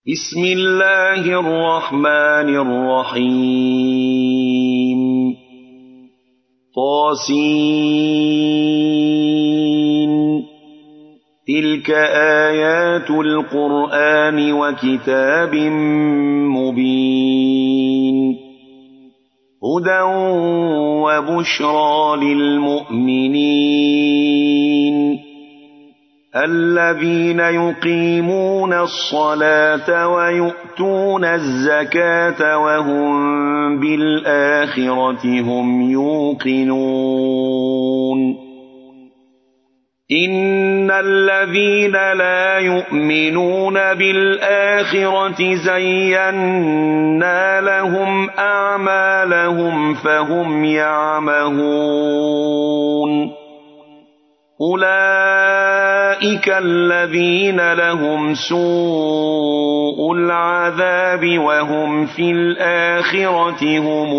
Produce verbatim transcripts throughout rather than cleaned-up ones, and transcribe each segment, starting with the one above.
بسم الله الرحمن الرحيم طاسين تلك آيات القرآن وكتاب مبين هدى وبشرى للمؤمنين الذين يقيمون الصلاة ويؤتون الزكاة وهم بالآخرة هم يوقنون إن الذين لا يؤمنون بالآخرة زينا لهم أعمالهم فهم يعمهون أولئك الذين لهم سوء العذاب وهم في الآخرة هم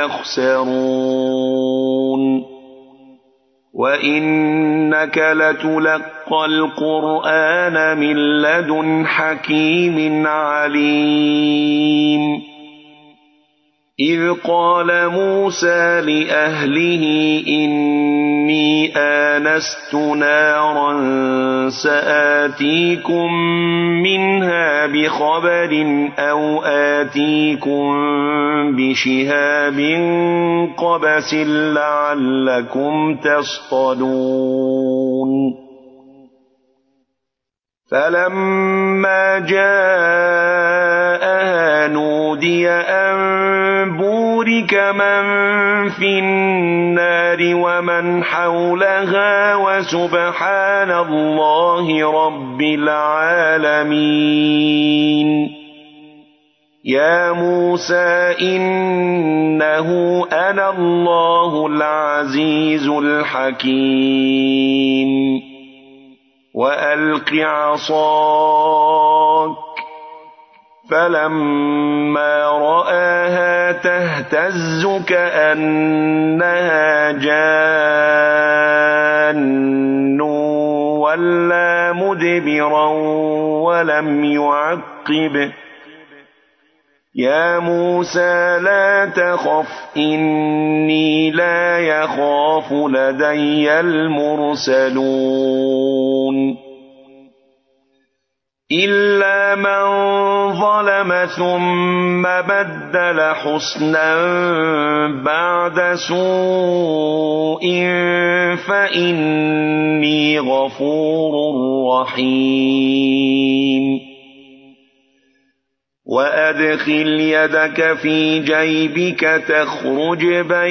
الأخسرون وإنك لتلقى القرآن من لدن حكيم عليم إذ قال موسى لأهله إني آنست نارا سآتيكم منها بخبر أو آتيكم بشهاب قبس لعلكم تصطلون فلما جاءها نودي أن بورك من في النار ومن حولها وسبحان الله رب العالمين يا موسى إنه أنا الله العزيز الحكيم وألق عصاك فلما رآها تهتز كأنها جان ولا مدبرا ولم يعقب يا موسى لا تخف إني لا يخاف لدي المرسلون إلا من ظلم ثم بدل حسنا بعد سوء فإني غفور رحيم وأدخل يدك في جيبك تخرج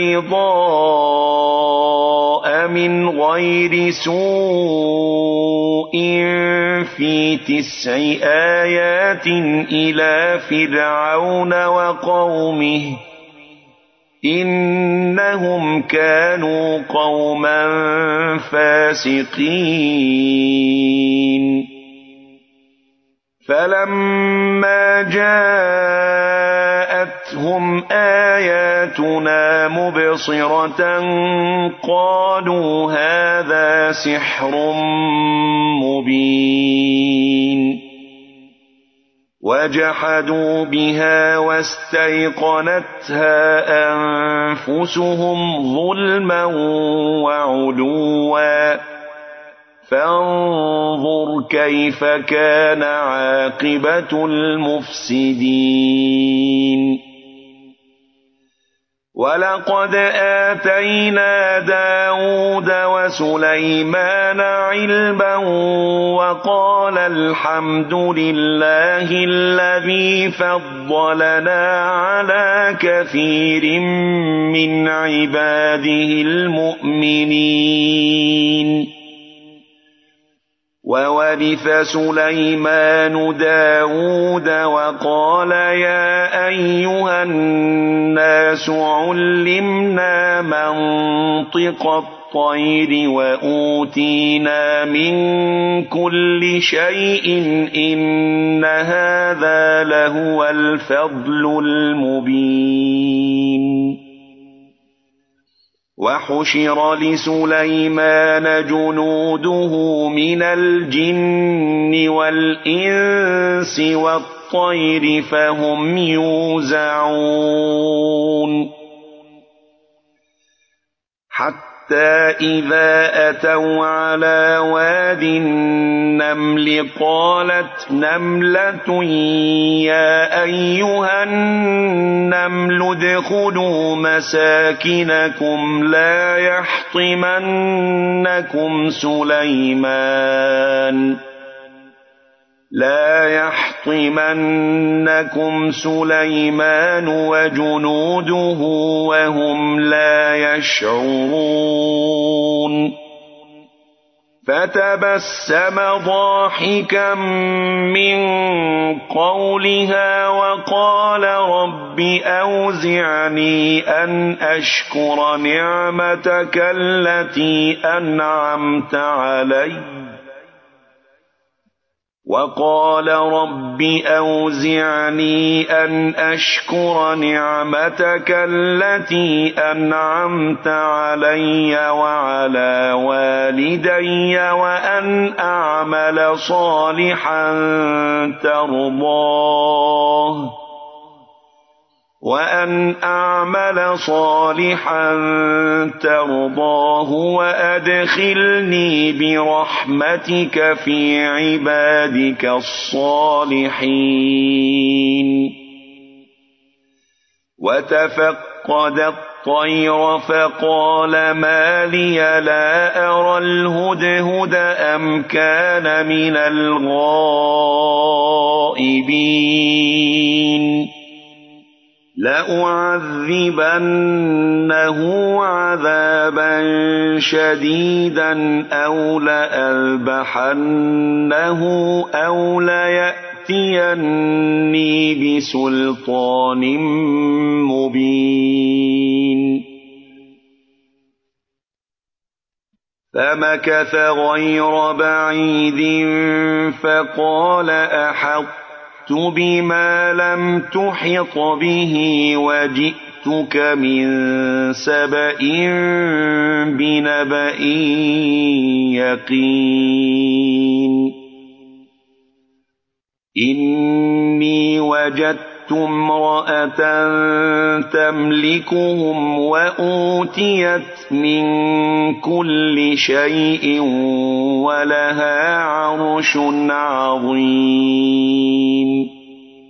بيضاء من غير سوء في تسع آيات إلى فرعون وقومه إنهم كانوا قوما فاسقين فلما جاءتهم آياتنا مبصرة قالوا هذا سحر مبين وجحدوا بها واستيقنتها أنفسهم ظلما وعلوا فانظر كيف كان عاقبة المفسدين ولقد آتينا داود وسليمان علما وقال الحمد لله الذي فضلنا على كثير من عباده المؤمنين وورث سليمان داود وقال يا أيها الناس علمنا منطق الطير وأوتينا من كل شيء إن هذا لهو الفضل المبين وحشر لسليمان جنوده من الجن والإنس والطير والطير فهم يوزعون حتى إذا أتوا على واد النمل قالت نملة يا أيها النمل ادخلوا مساكنكم لا يحطمنكم سليمان لا يحطمنكم سليمان وجنوده وهم لا يشعرون فتبسم ضاحكا من قولها وقال رب أوزعني أن أشكر نعمتك التي أنعمت علي وقال رب أوزعني أن أشكر نعمتك التي أنعمت علي وعلى والدي وأن أعمل صالحا ترضاه وأن أعمل صالحا ترضاه وأدخلني برحمتك في عبادك الصالحين وتفقد الطير فقال ما لي لا أرى الهدهد أم كان من الغائبين لأعذبنه عذابا شديدا أو لأذبحنه أو ليأتيني بسلطان مبين فمكث غير بعيد فقال أحط بما لم تحط به وجئتك من سبأ بنبأ يقين إني وجدت امرأة تملكهم وأوتيت من كل شيء ولها عرش عظيم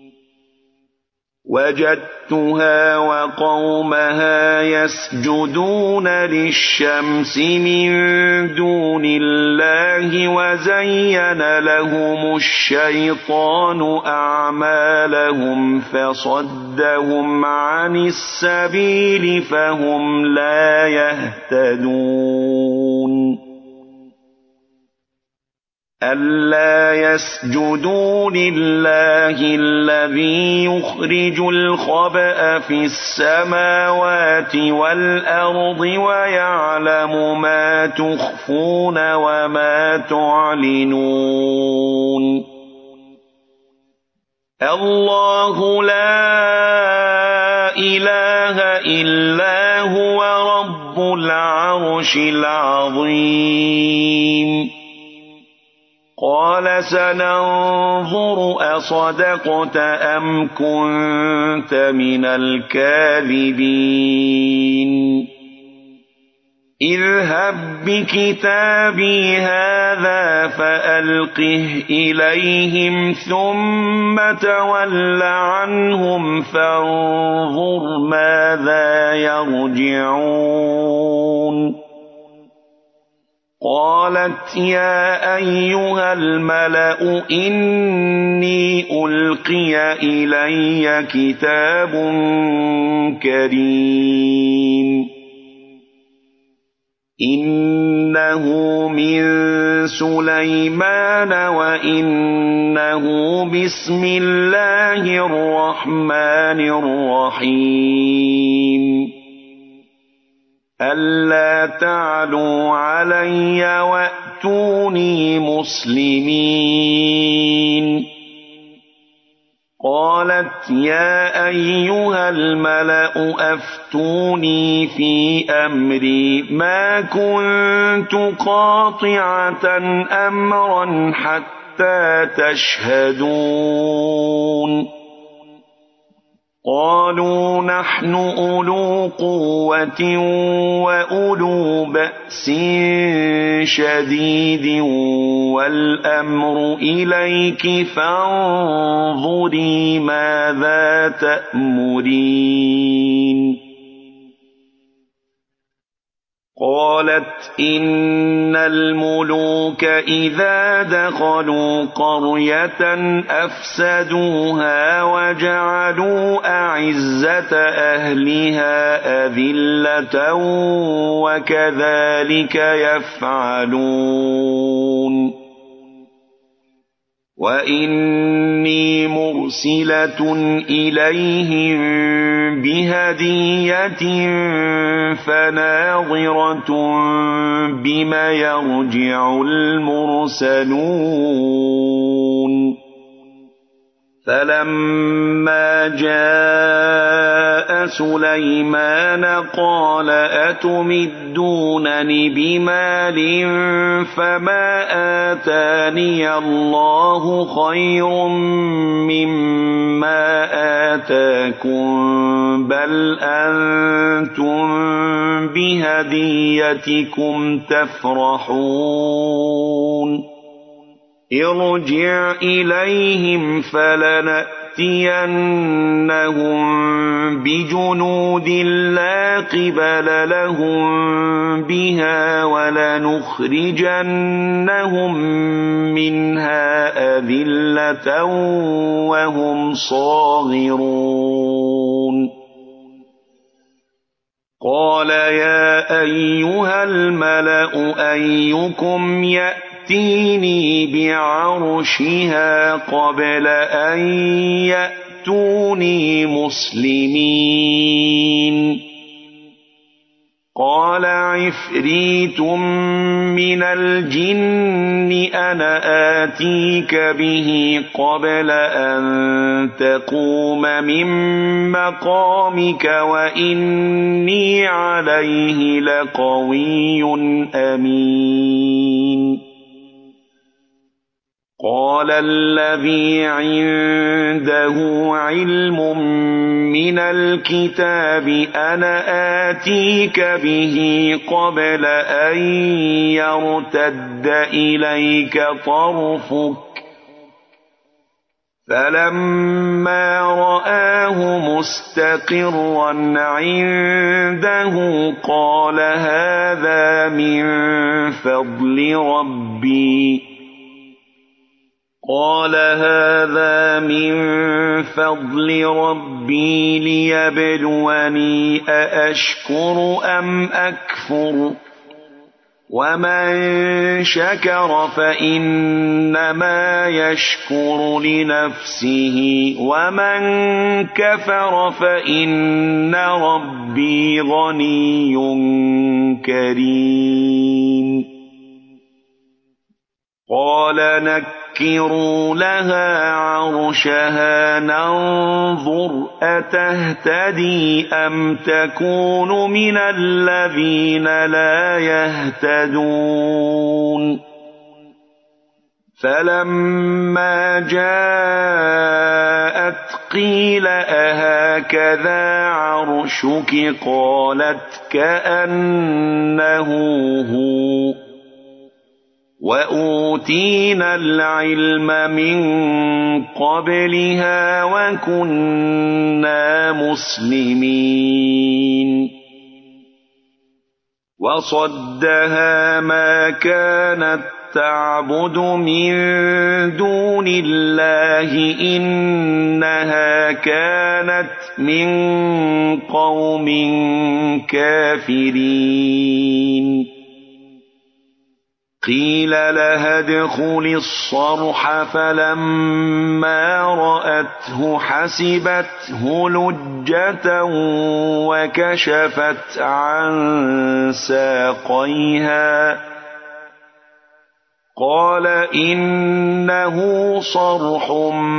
وجدتها وقومها يسجدون للشمس من دون الله وزين لهم الشيطان أعمالهم فصدهم عن السبيل فهم لا يهتدون ألا يسجدوا لله الذي يخرج الخبأ في السماوات والأرض ويعلم ما تخفون وما تعلنون الله لا إله إلا هو رب العرش العظيم قال سننظر أصدقت أم كنت من الكاذبين اذهب بكتابي هذا فألقه إليهم ثم تول عنهم فانظر ماذا يرجعون قالت يا أيها الملأ إني ألقي إلي كتاب كريم إنه من سليمان وإنه بسم الله الرحمن الرحيم ألا تعلوا علي وأتوني مسلمين قالت يا أيها الملأ أفتوني في أمري ما كنت قاطعة أمرا حتى تشهدون قالوا نحن أولو قوة وأولو بأس شديد والأمر إليك فانظري ماذا تأمرين قالت إن الملوك إذا دخلوا قرية أفسدوها وجعلوا أعزة أهلها أذلة وكذلك يفعلون وإني مرسلة إليهم بهدية فناظرة بما يرجع المرسلون فلما جاء سليمان قال أتمدونني بمال فما آتاني الله خير مما آتاكم بل أنتم بهديتكم تفرحون ارجع إليهم فلنأتينهم بجنود لا قبل لهم بها ولنخرجنهم منها أذلة وهم صاغرون قال يا أيها الملأ أيكم يأتي يأتيني بعرشها قبل أن يأتوني مسلمين قال عفريت من الجن أنا آتيك به قبل أن تقوم من مقامك وإني عليه لقوي أمين قال الذي عنده علم من الكتاب أنا آتيك به قبل أن يرتد إليك طرفك فلما رآه مستقرا عنده قال هذا من فضل ربي قال هذا من فضل ربي ليبلوني أأشكر أم أكفر ومن شكر فإنما يشكر لنفسه ومن كفر فإن ربي غني كريم قال نكروا لها عرشها ننظر أتهتدي أم تكون من الذين لا يهتدون فلما جاءت قيل أهكذا عرشك قالت كأنه هو وأوتينا العلم من قبلها وكنا مسلمين وصدها ما كانت تعبد من دون الله إنها كانت من قوم كافرين قيل لها ادخل الصرح فلما رأته حسبته لجة وكشفت عن ساقيها قال إنه صرح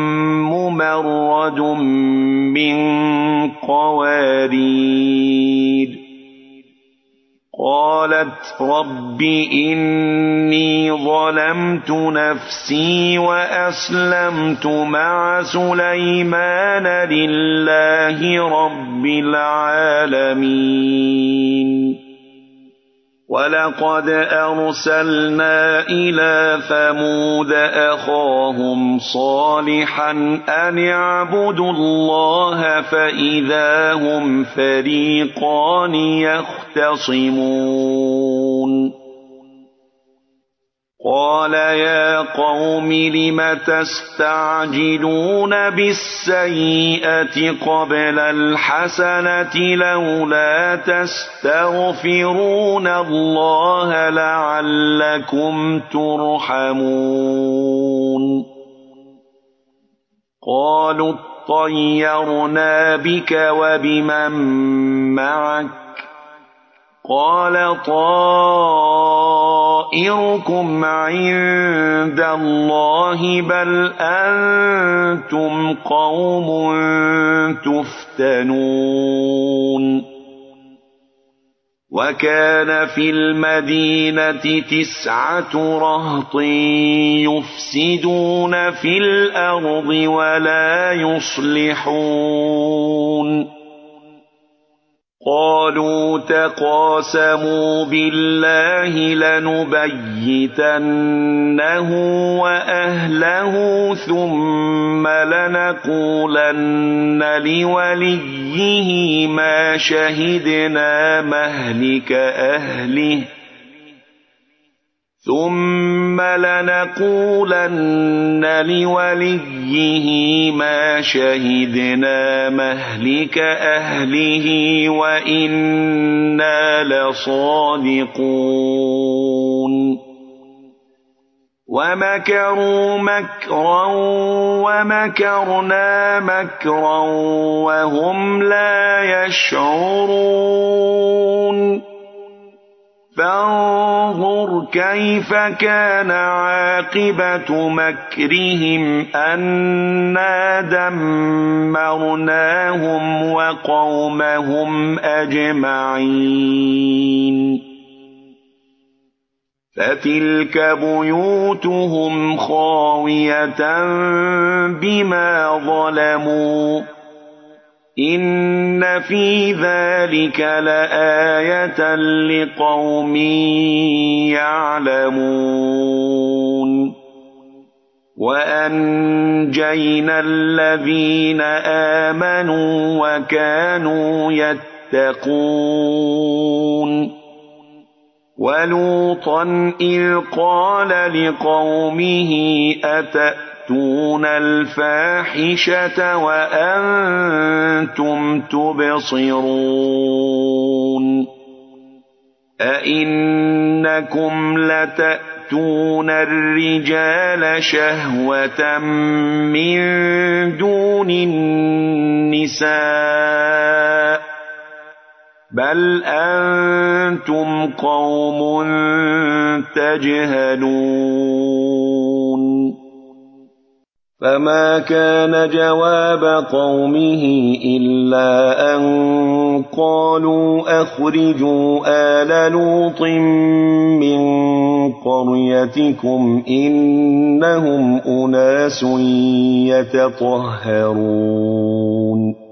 ممرد من قوارير قالت رب إني ظلمت نفسي وأسلمت مع سليمان لله رب العالمين ولقد أرسلنا إلى ثمود أخاهم صالحا أن اعبدوا الله فإذا هم فريقان يختصمون قال يا قوم لم تستعجلون بالسيئة قبل الحسنة لولا تستغفرون الله لعلكم ترحمون قالوا اطيرنا بك وبمن معك قال طائركم عند الله بل أنتم قوم تفتنون وكان في المدينة تسعة رهط يفسدون في الأرض ولا يصلحون قالوا تقاسموا بالله لنبيتنه وأهله ثم لنقولن لوليه ما شهدنا مهلك أهله ثم لنقولن لوليه ما شهدنا مهلك أهله وإنا لصادقون ومكروا مكرا ومكرنا مكرا وهم لا يشعرون فانظر كيف كان عاقبة مكرهم أنا دمرناهم وقومهم أجمعين فتلك بيوتهم خاوية بما ظلموا إن في ذلك لآية لقوم يعلمون وأنجينا الذين آمنوا وكانوا يتقون ولوطا إذ قال لقومه أتأتون الفاحشة وأنتم تبصرون أئنكم لتأتون الرجال شهوة من دون النساء بل أنتم قوم تجهلون فما كان جواب قومه إلا أن قالوا أخرجوا آل لوط من قريتكم إنهم أناس يتطهرون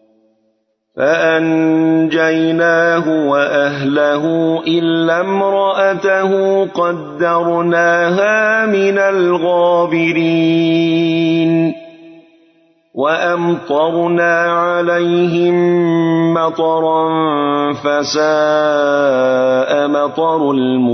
فأنجيناه وأهله إلا امرأته قدرناها من الغابرين وأمطرنا عليهم مطرا فساء مطر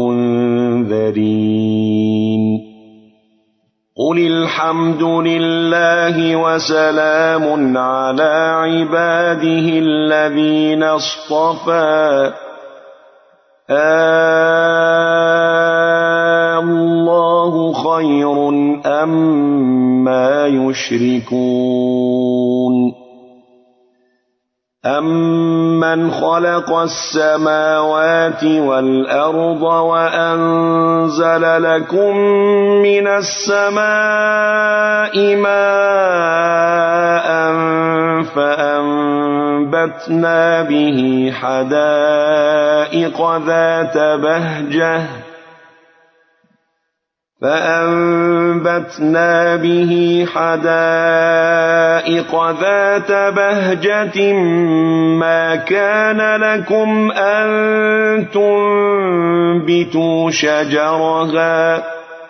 المنذرين قل الحمد لله وسلام على عباده الذين اصطفى الله خير أما يشركون أَمَّنْ خَلَقَ السَّمَاوَاتِ وَالْأَرْضَ وَأَنزَلَ لَكُم مِّنَ السَّمَاءِ مَاءً فَأَنبَتْنَا فأنبتنا به حدائق ذات بهجة فأنبتنا به حدائق ذات بهجة ما كان لكم أن تنبتوا شجرها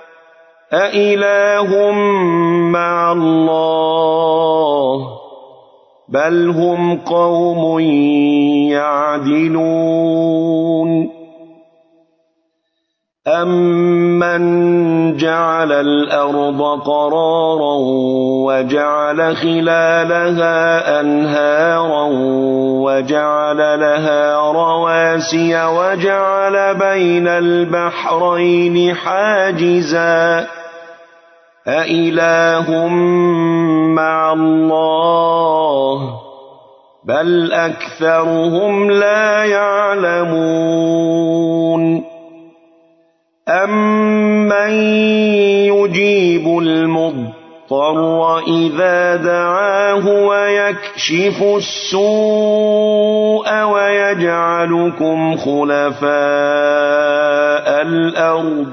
أإله مع الله بل هم قوم يعدلون أَمَّنْ جَعَلَ الْأَرْضَ قَرَارًا وَجَعَلَ خِلَالَهَا أَنْهَارًا وَجَعَلَ لَهَا رَوَاسِيَ وَجَعَلَ بَيْنَ الْبَحْرَيْنِ حَاجِزًا أَإِلَٰهٌ مَّعَ اللَّهِ بَلْ أَكْثَرُهُمْ لَا يَعْلَمُونَ أَمَّن يُجِيبُ الْمُضْطَرَّ إِذَا دَعَاهُ وَيَكْشِفُ السُّوءَ وَيَجْعَلُكُمْ خُلَفَاءَ الْأَرْضِ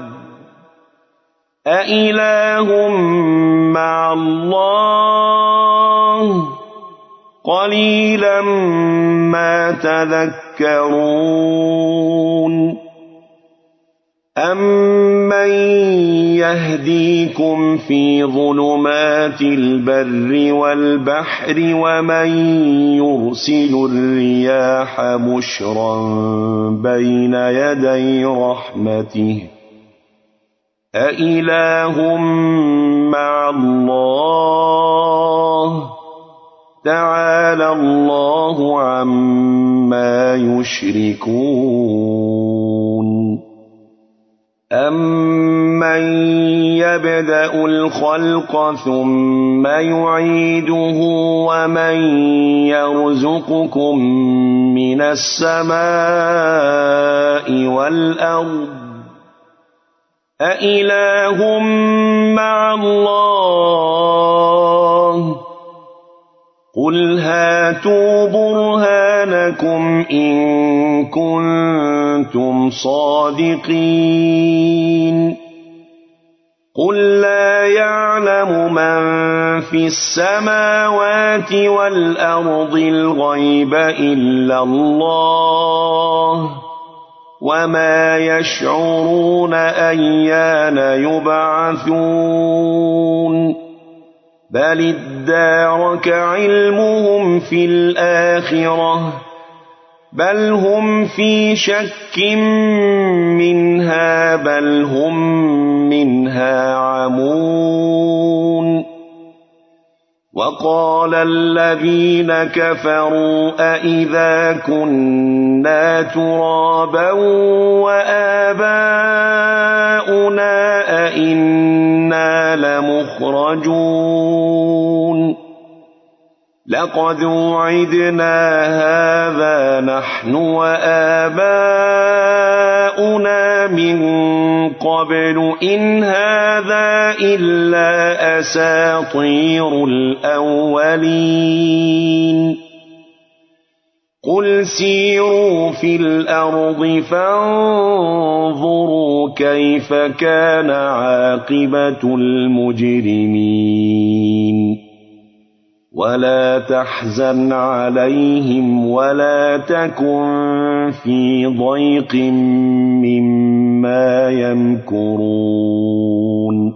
أَإِلَٰهٌ مَّعَ اللَّهِ قَلِيلًا مَّا تَذَكَّرُونَ أَمَّن يَهْدِيكُمْ فِي ظُلُمَاتِ الْبَرِّ وَالْبَحْرِ وَمَن يُرْسِلُ الرِّيَاحَ بُشْرًا بَيْنَ يَدَيْ رَحْمَتِهِ أَإِلَٰهٌ مَّعَ اللَّهِ تَعَالَى اللَّهُ عَمَّا يُشْرِكُونَ أَمَّن يَبْدَأُ الْخَلْقَ ثُمَّ يُعِيدُهُ وَمَن يَرْزُقُكُم مِّنَ السَّمَاءِ وَالْأَرْضِ أَإِلَٰهٌ مَّعَ اللَّهِ قُلْ هَاتُوا بُرْهَانَكُمْ إِن كُنتُمْ صَادِقِينَ قُل لَّا يَعْلَمُ مَن فِي السَّمَاوَاتِ وَالْأَرْضِ الْغَيْبَ إِلَّا اللَّهُ وَمَا يَشْعُرُونَ أَيَّانَ يُبْعَثُونَ بَلِ ادَّارَكَ عِلْمُهُمْ فِي الْآخِرَةِ بَلْ هُمْ فِي شَكٍّ مِّنْهَا بَلْ هُمْ مِنْهَا عَمُونَ وَقَالَ الَّذِينَ كَفَرُوا أَإِذَا كُنَّا تُرَابًا وَآبَاؤُنَا أَإِنَّا لَمُخْرَجُونَ لَقَدْ وُعِدْنَا هَٰذَا نَحْنُ وَآبَاؤُنَا مِن قَبْلُ إِنْ هَٰذَا إِلَّا أَسَاطِيرُ الْأَوَّلِينَ قُلْ سِيرُوا فِي الْأَرْضِ فَانظُرُوا كَيْفَ كَانَ عَاقِبَةُ الْمُجْرِمِينَ وَلَا تَحْزَنْ عَلَيْهِمْ وَلَا تَكُن فِي ضَيْقٍ مِّمَّا يَمْكُرُونَ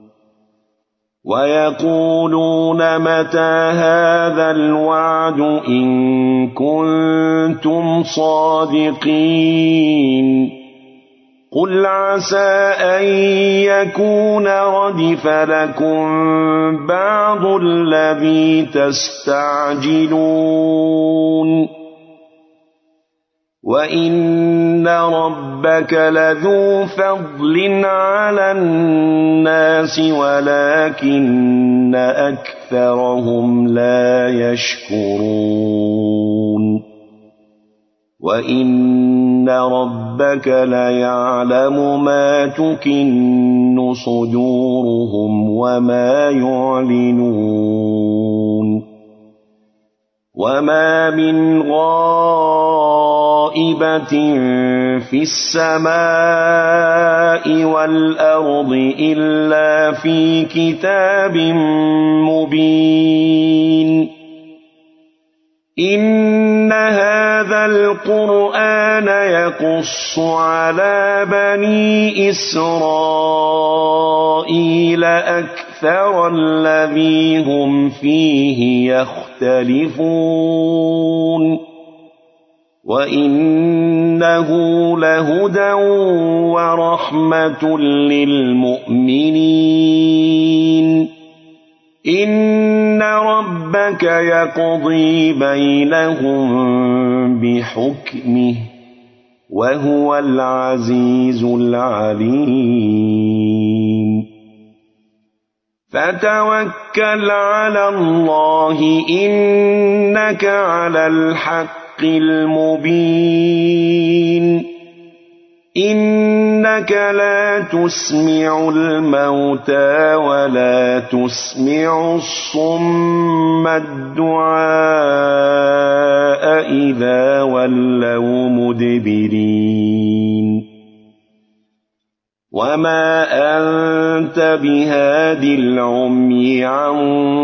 وَيَقُولُونَ مَتَىٰ هَٰذَا الْوَعْدُ إِن كُنتُمْ صَادِقِينَ قُلْ عَسَىٰ أَن يَكُونَ رَدِفَ لَكُم بَعْضُ الَّذِي تَسْتَعْجِلُونَ وَإِنَّ رَبَّكَ لَذُو فَضْلٍ عَلَى النَّاسِ وَلَٰكِنَّ أَكْثَرَهُمْ لَا يَشْكُرُونَ وَإِنَّ رَبَّكَ لَيَعْلَمُ مَا تُكِنُّ صُدُورُهُمْ وَمَا يُعْلِنُونَ وما من غائبة في السماء والأرض إلا في كتاب مبين إن هذا القرآن يقص على بني إسرائيل أكثر الذي هم فيه يختلفون وإنه لهدى ورحمة للمؤمنين إن ربك يقضي بينهم بحكمه وهو العزيز العليم فتوكل على الله إنك على الحق المبين إنك لا تسمع الموتى ولا تسمع الصم الدعاء إذا ولوا مدبرين وما أنت بهاد العمي عن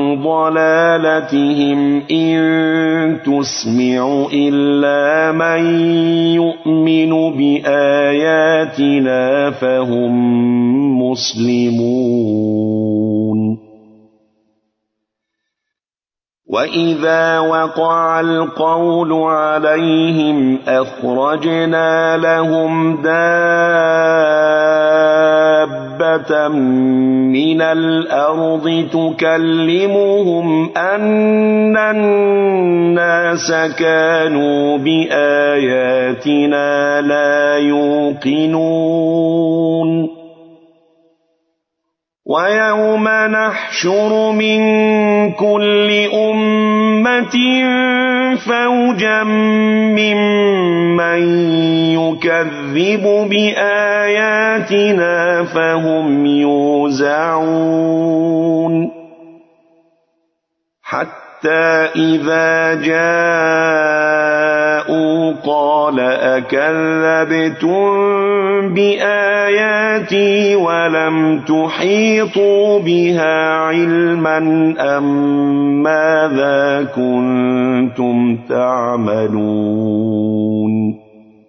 ضلالتهم إن تسمع إلا من يؤمن بآياتنا فهم مسلمون وإذا وقع القول عليهم أخرجنا لهم دابة من الأرض تكلمهم أن الناس كانوا بآياتنا لا يوقنون ويوم نحشر من كل أمة فوجا ممن يكذب بآياتنا فهم يوزعون حتى إذا جاءوا قال أكذبتم بآياتي ولم تحيطوا بها علما أم ماذا كنتم تعملون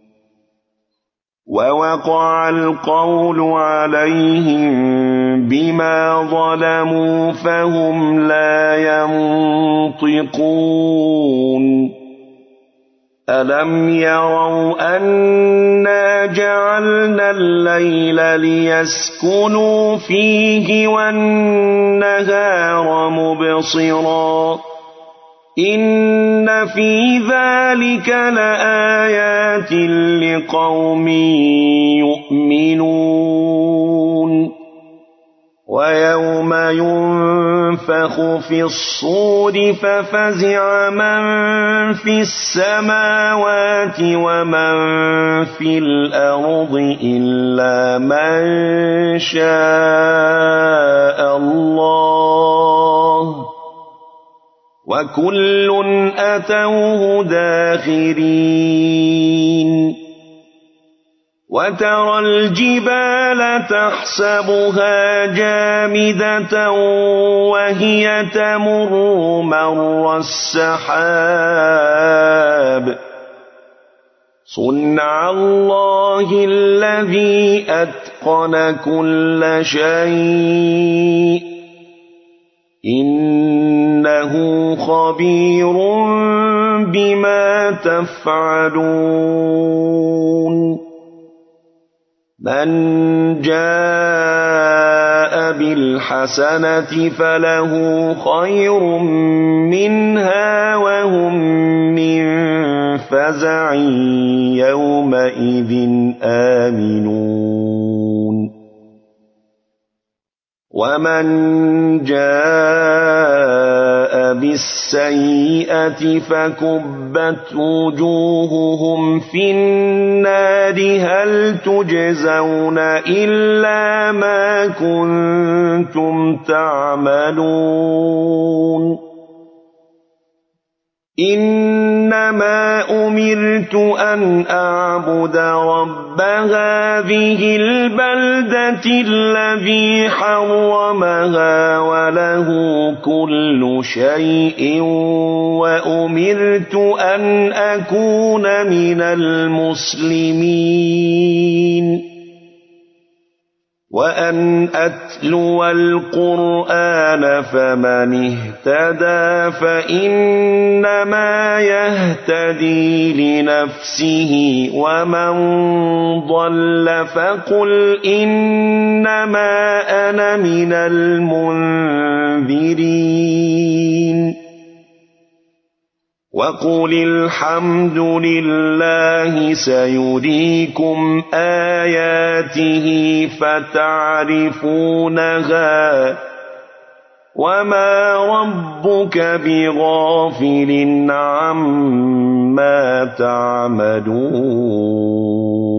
ووقع القول عليهم بما ظلموا فهم لا ينطقون ألم يروا أنا جعلنا الليل ليسكنوا فيه والنهار مبصرا إن في ذلك لآيات لقوم يؤمنون ويوم ينفخ في الصور ففزع من في السماوات ومن في الأرض إلا من شاء الله وكل أتوه داخرين وترى الجبال تحسبها جامدة وهي تمر مر السحاب صنع الله الذي أتقن كل شيء إنه خبير بما تفعلون من جاء بالحسنة فله خير منها وهم من فزع يومئذ آمنون ومن جاء بالسيئة فكبت وجوههم في النار هل تجزون إلا ما كنتم تعملون إنما أمرت أن أعبد رب هذه البلدة الذي حرمها وله كل شيء وأمرت أن أكون من المسلمين وأن أتلو القرآن فمن اهتدى فإنما يهتدي لنفسه ومن ضل فقل إنما أنا من المنذرين وقل الحمد لله سيريكم آياته فتعرفونها وما ربك بغافل عما تعملون